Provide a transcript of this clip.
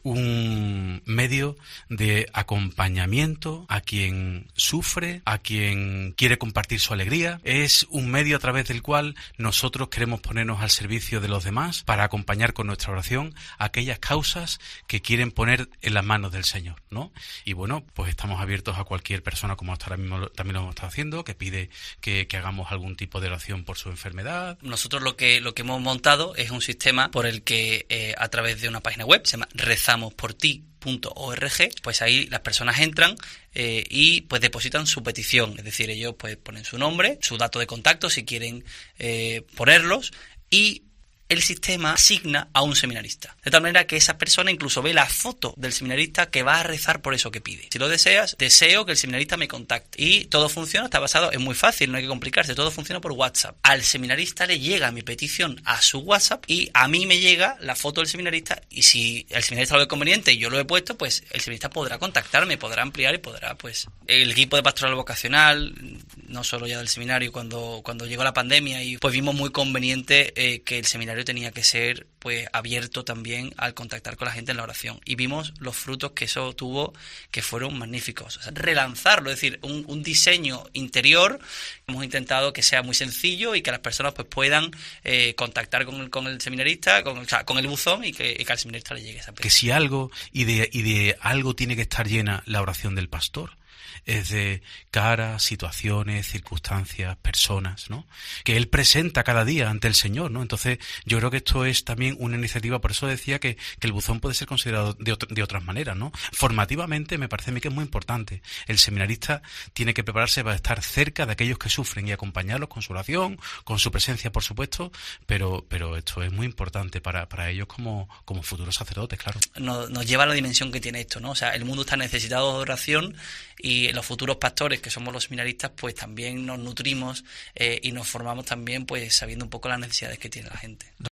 un medio de acompañamiento a quien sufre, a quien quiere compartir su alegría. Es un medio a través del cual nosotros queremos ponernos al servicio de los demás para acompañar con nuestra oración aquellas causas que quieren poner en las manos del Señor, ¿no? Y bueno, pues estamos abiertos a cualquier persona, como hasta ahora mismo también lo hemos estado haciendo, que pide que hagamos algún tipo de oración por su enfermedad. Nosotros lo que hemos montado es un sistema por el que a través de una página web, se llama rezamosporti.org, pues ahí las personas entran y pues depositan su petición, es decir, ellos pues ponen su nombre, su dato de contacto si quieren ponerlos, y el sistema asigna a un seminarista. De tal manera que esa persona incluso ve la foto del seminarista que va a rezar por eso que pide. Si lo deseas, deseo que el seminarista me contacte. Y todo funciona, está basado, es muy fácil, no hay que complicarse, todo funciona por WhatsApp. Al seminarista le llega mi petición a su WhatsApp y a mí me llega la foto del seminarista, y si el seminarista lo ve conveniente y yo lo he puesto, pues el seminarista podrá contactarme, podrá ampliar y podrá, pues, el equipo de pastoral vocacional, no solo ya del seminario, cuando llegó la pandemia, y pues vimos muy conveniente que el seminario tenía que ser pues abierto también al contactar con la gente en la oración, y vimos los frutos que eso tuvo, que fueron magníficos. O sea, relanzarlo, es decir, un diseño interior. Hemos intentado que sea muy sencillo y que las personas pues puedan contactar con el seminarista, con el buzón, y que al seminarista le llegue esa petición. Que si algo y de algo tiene que estar llena la oración del pastor, es de caras, situaciones, circunstancias, personas, ¿no? Que él presenta cada día ante el Señor, ¿no? Entonces, yo creo que esto es también una iniciativa, por eso decía que el buzón puede ser considerado de otras maneras, ¿no? Formativamente me parece a mí que es muy importante. El seminarista tiene que prepararse para estar cerca de aquellos que sufren y acompañarlos con su oración, con su presencia, por supuesto, pero esto es muy importante para ellos como futuros sacerdotes, claro. Nos lleva a la dimensión que tiene esto, ¿no? O sea, el mundo está necesitado de oración, y los futuros pastores, que somos los seminaristas, pues también nos nutrimos y nos formamos también, pues sabiendo un poco las necesidades que tiene la gente.